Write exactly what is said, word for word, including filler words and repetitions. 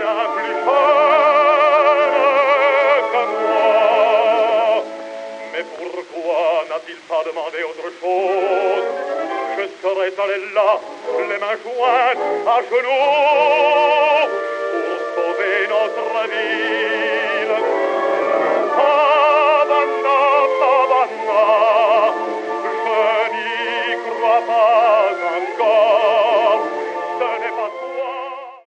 bien plus jeune que moi. Mais pourquoi n'a-t-il pas demandé autre chose? Je serais allé là, les mains jointes, à genoux.